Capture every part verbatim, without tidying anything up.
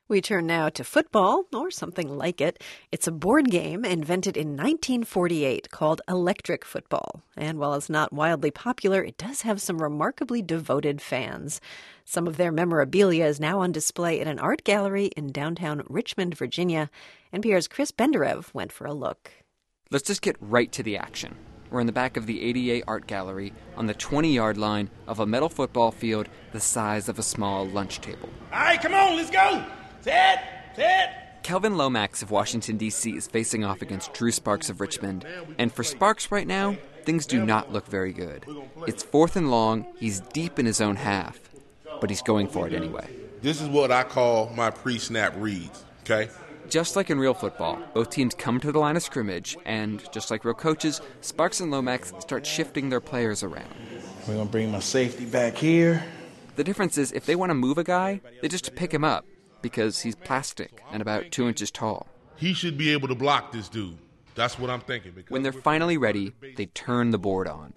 We turn now to football, or something like it. It's a board game invented in nineteen forty-eight called Electric Football. And while it's not wildly popular, it does have some remarkably devoted fans. Some of their memorabilia is now on display in an art gallery in downtown Richmond, Virginia. N P R's Chris Benderev went for a look. Let's just get right to the action. We're in the back of the A D A Art Gallery on the twenty-yard line of a metal football field the size of a small lunch table. All right, come on, let's go. Set, set. Kelvin Lomax of Washington, D C is facing off against Drew Sparks of Richmond. And for Sparks right now, things do not look very good. It's fourth and long, he's deep in his own half, but he's going for it anyway. This is what I call my pre-snap reads, okay? Just like in real football, both teams come to the line of scrimmage, and just like real coaches, Sparks and Lomax start shifting their players around. We're going to bring my safety back here. The difference is if they want to move a guy, they just pick him up, because he's plastic and about two inches tall. He should be able to block this dude. That's what I'm thinking. When they're finally ready, they turn the board on.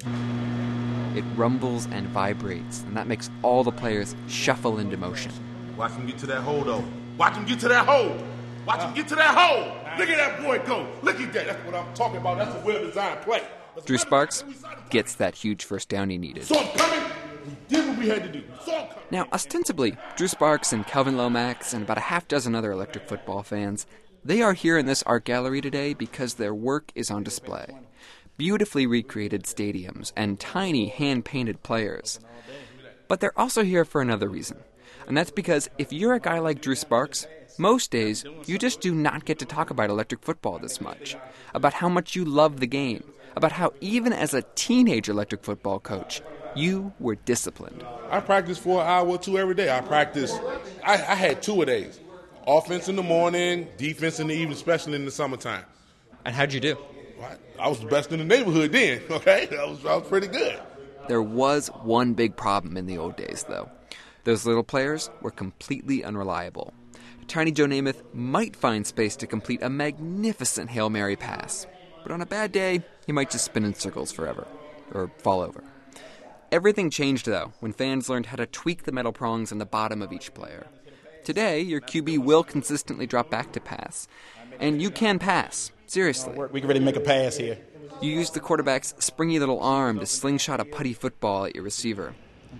It rumbles and vibrates, and that makes all the players shuffle into motion. Watch him get to that hole, though. Watch him get to that hole. Watch him get to that hole. Look at that boy go. Look at that. That's what I'm talking about. That's a well-designed play. Drew Sparks gets that huge first down he needed. So I'm coming. We did what we had to do. So I'm coming. Now, ostensibly, Drew Sparks and Kelvin Lomax and about a half dozen other electric football fans, they are here in this art gallery today because their work is on display. Beautifully recreated stadiums and tiny hand-painted players. But they're also here for another reason. And that's because if you're a guy like Drew Sparks, most days you just do not get to talk about electric football this much. About how much you love the game. About how even as a teenage electric football coach, you were disciplined. I practiced for an hour or two every day. I practiced, I, I had two a days. Offense in the morning, defense in the evening, especially in the summertime. And how'd you do? I, I was the best in the neighborhood then, okay? I was, I was pretty good. There was one big problem in the old days, though. Those little players were completely unreliable. Tiny Joe Namath might find space to complete a magnificent Hail Mary pass, but on a bad day, he might just spin in circles forever, or fall over. Everything changed, though, when fans learned how to tweak the metal prongs on the bottom of each player. Today, your Q B will consistently drop back to pass. And you can pass, seriously. We can really make a pass here. You use the quarterback's springy little arm to slingshot a putty football at your receiver.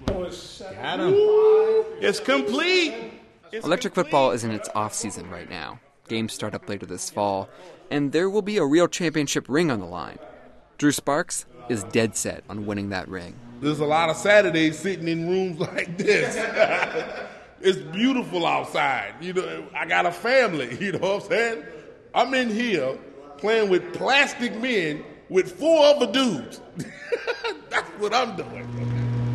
Got him. It's complete. It's Electric complete. football is in its off-season right now. Games start up later this fall, and there will be a real championship ring on the line. Drew Sparks is dead set on winning that ring. There's a lot of Saturdays sitting in rooms like this. It's beautiful outside. You know, I got a family, you know what I'm saying? I'm in here playing with plastic men with four other dudes. That's what I'm doing.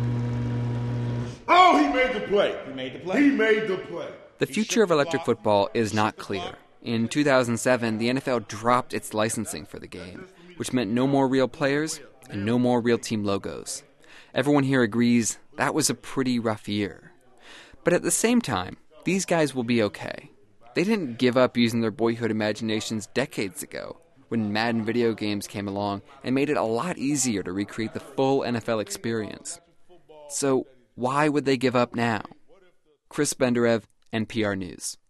Oh, he made the play. He made the play. He made the play. The future of electric football is not clear. In two thousand seven, the N F L dropped its licensing for the game, which meant no more real players and no more real team logos. Everyone here agrees that was a pretty rough year. But at the same time, these guys will be okay. They didn't give up using their boyhood imaginations decades ago, when Madden video games came along and made it a lot easier to recreate the full N F L experience. So why would they give up now? Chris Benderev, N P R News.